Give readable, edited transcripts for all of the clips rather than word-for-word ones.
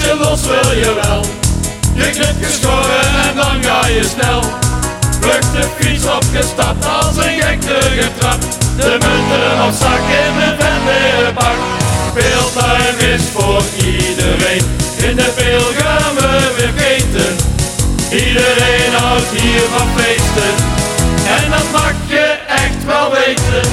je los wil je wel. Je knipt geschoren en dan ga je snel. Vlucht de fiets opgestapt als een gek getrapt. De munten op zak in een venderenbak. Speeltuin is voor iedereen. In de peel gaan we weer keten. Iedereen houdt hier van feesten. En dat mag je echt wel weten.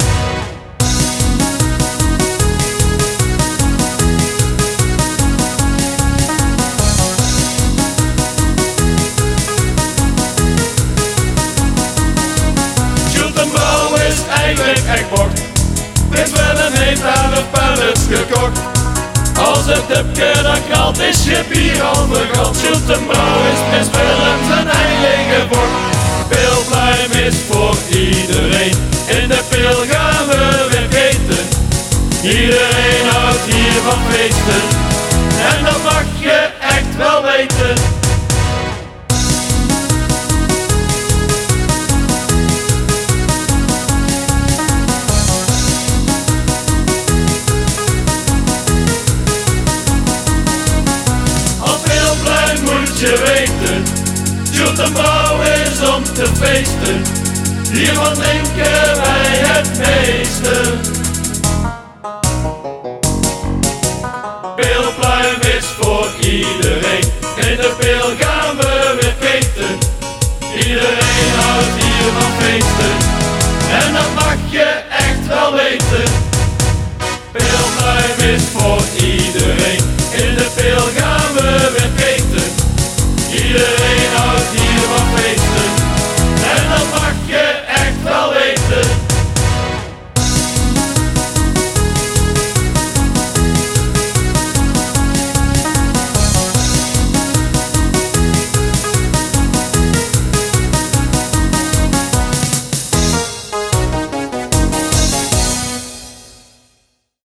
Eigenlijk echt bocht. Prins Willem heeft 11 pellets gekocht. Als het dipje dan knalt is je bier al vergald. Schultenbrouw is Prins Willem zijn eigen bocht. Speelplein is voor iedereen. In de pil gaan we weer keten. Iedereen houdt hier van feesten. En dat mag je echt wel weten. Je weten, Schultenbrouw is om te feesten. Hiervan drinken wij het meeste. Speelplein is voor iedereen. In de pil